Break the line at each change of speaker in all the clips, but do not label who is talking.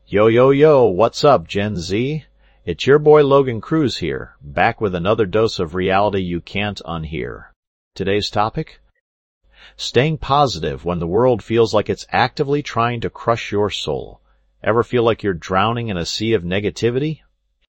Yo, yo, yo, what's up, Gen Z? It's your boy Logan Cruz here, back with another dose of reality you can't unhear. Today's topic? Staying positive when the world feels like it's actively trying to crush your soul. Ever feel like you're drowning in a sea of negativity?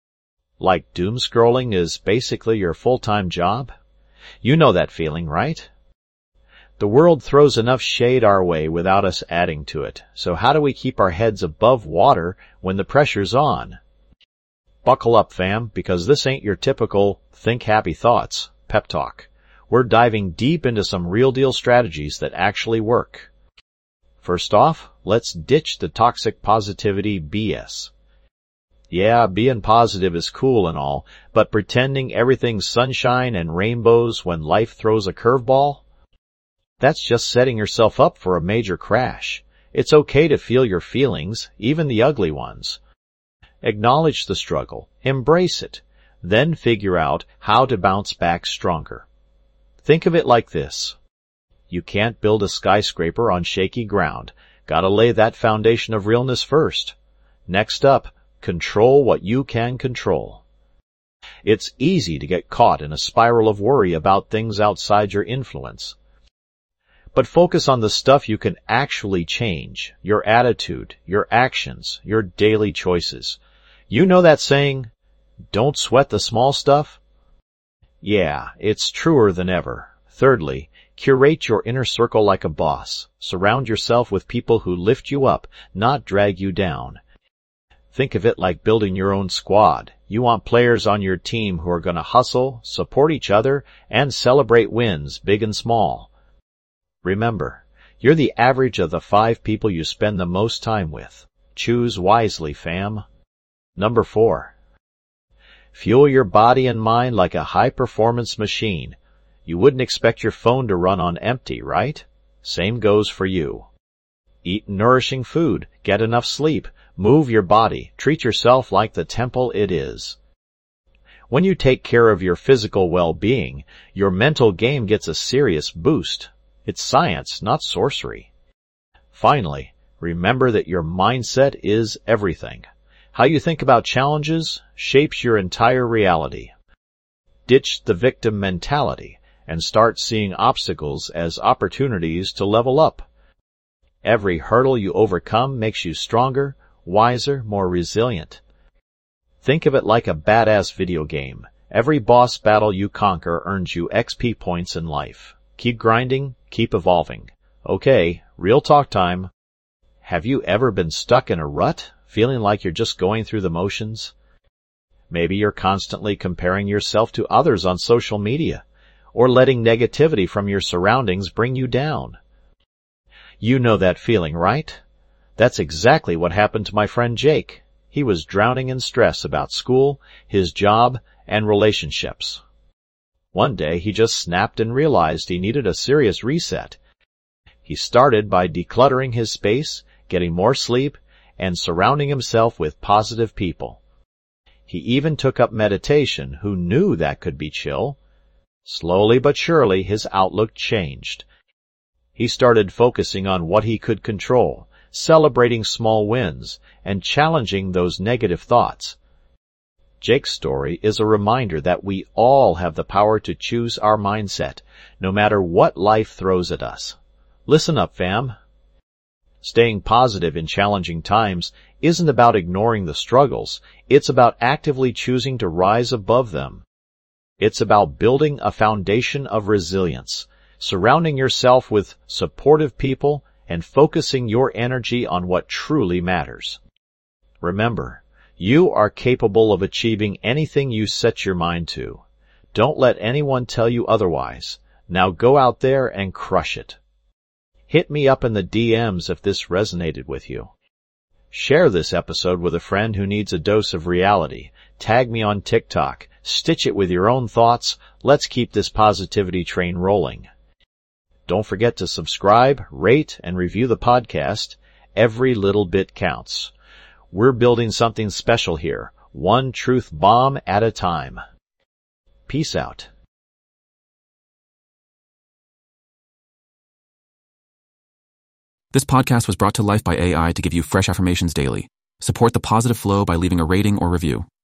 Like doom scrolling is basically your full-time job? You know that feeling, right? The world throws enough shade our way without us adding to it, so how do we keep our heads above water when the pressure's on? Buckle up, fam, because this ain't your typical think happy thoughts pep talk. We're diving deep into some real-deal strategies that actually work. First off, let's ditch the toxic positivity BS. Yeah, being positive is cool and all, but pretending everything's sunshine and rainbows when life throws a curveball? That's just setting yourself up for a major crash. It's okay to feel your feelings, even the ugly ones. Acknowledge the struggle, embrace it, then figure out how to bounce back stronger. Think of it like this. You can't build a skyscraper on shaky ground. Gotta lay that foundation of realness first. Next up, control what you can control. It's easy to get caught in a spiral of worry about things outside your influence. But focus on the stuff you can actually change, your attitude, your actions, your daily choices. You know that saying, don't sweat the small stuff? Yeah, it's truer than ever. Thirdly, curate your inner circle like a boss. Surround yourself with people who lift you up, not drag you down. Think of it like building your own squad. You want players on your team who are going to hustle, support each other, and celebrate wins, big and small. Remember, you're the average of the 5 people you spend the most time with. Choose wisely, fam. Number 4. Fuel your body and mind like a high-performance machine. You wouldn't expect your phone to run on empty, right? Same goes for you. Eat nourishing food, get enough sleep, move your body, treat yourself like the temple it is. When you take care of your physical well-being, your mental game gets a serious boost. It's science, not sorcery. Finally, remember that your mindset is everything. How you think about challenges shapes your entire reality. Ditch the victim mentality and start seeing obstacles as opportunities to level up. Every hurdle you overcome makes you stronger, wiser, more resilient. Think of it like a badass video game. Every boss battle you conquer earns you XP points in life. Keep grinding, keep evolving. Okay, real talk time. Have you ever been stuck in a rut, feeling like you're just going through the motions? Maybe you're constantly comparing yourself to others on social media, or letting negativity from your surroundings bring you down. You know that feeling, right? That's exactly what happened to my friend Jake. He was drowning in stress about school, his job, and relationships. One day he just snapped and realized he needed a serious reset. He started by decluttering his space, getting more sleep, and surrounding himself with positive people. He even took up meditation, who knew that could be chill. Slowly but surely his outlook changed. He started focusing on what he could control, celebrating small wins, and challenging those negative thoughts. Jake's story is a reminder that we all have the power to choose our mindset, no matter what life throws at us. Listen up, fam. Staying positive in challenging times isn't about ignoring the struggles. It's about actively choosing to rise above them. It's about building a foundation of resilience, surrounding yourself with supportive people, and focusing your energy on what truly matters. Remember, you are capable of achieving anything you set your mind to. Don't let anyone tell you otherwise. Now go out there and crush it. Hit me up in the DMs if this resonated with you. Share this episode with a friend who needs a dose of reality. Tag me on TikTok. Stitch it with your own thoughts. Let's keep this positivity train rolling. Don't forget to subscribe, rate, and review the podcast. Every little bit counts. We're building something special here, one truth bomb at a time. Peace out.
This podcast was brought to life by AI to give you fresh affirmations daily. Support the positive flow by leaving a rating or review.